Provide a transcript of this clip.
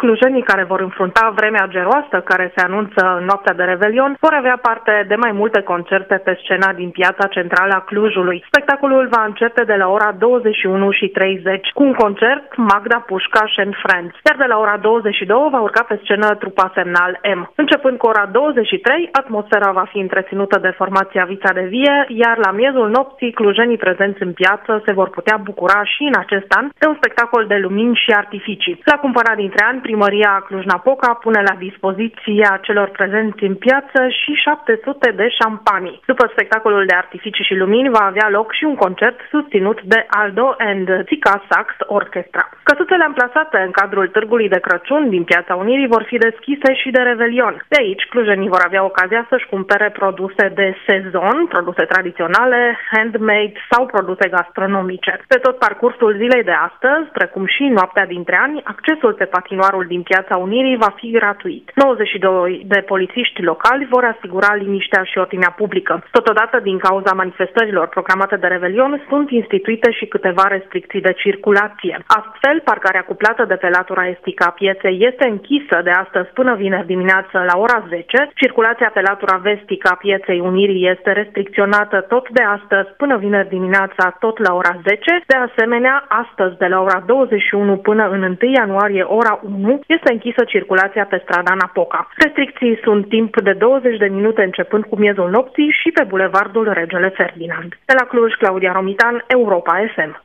clujenii care vor înfrunta vremea geroasă care se anunță în noaptea de Revelion vor avea parte de mai multe concerte pe scena din piața centrală a Clujului. Spectacolul va începe de la ora 21:30 cu un concert Magda Pușcaș and Friends, iar de la ora 22 va urca pe scenă trupa Semnal M. Începând cu ora 23, atmosfera va fi întreținută de formația Vița de Vie, iar la miezul nopții clujenii prezenți în piață se vor putea bucura și în acest an de un spectacol de lumini și artificii. La cumpărat dintre ani, primăria Cluj-Napoca pune la dispoziția celor prezenți în piață și 700 de șampanii. După spectacolul de artificii și lumini va avea loc și un concert susținut de Aldo and Țica Sax Orchestra. Căsuțele amplasate în cadrul Târgului de Crăciun din Piața Unirii vor fi deschise și de Revelion. De aici, clujenii vor avea ocazia să-și cumpere produse de sezon, produse tradiționale, handmade sau produse gastronomice. Pe tot parcursul zilei de astăzi, precum și noaptea dintre ani, accesul pe patinoarul din Piața Unirii va fi gratuit. 92 de polițiști locali vor asigura liniștea și ordinea publică. Totodată, din cauza manifestărilor programate de Revelion, sunt instituite și câteva restricții de circulație. Astfel, parcarea cuplată de pe latura estică a pieței este închisă de astăzi până vineri dimineață la ora 10. Circulația pe latura vestică a Pieței Unirii este restricționată tot de astăzi până vineri dimineața tot la ora 10. De asemenea, astăzi de la ora 21 până în 1 ianuarie ora 1 este închisă circulația pe strada Napoca. Restricții sunt timp de 20 de minute începând cu miezul nopții și pe bulevardul Regele Ferdinand. De la Cluj, Claudia Romitan, Europa FM.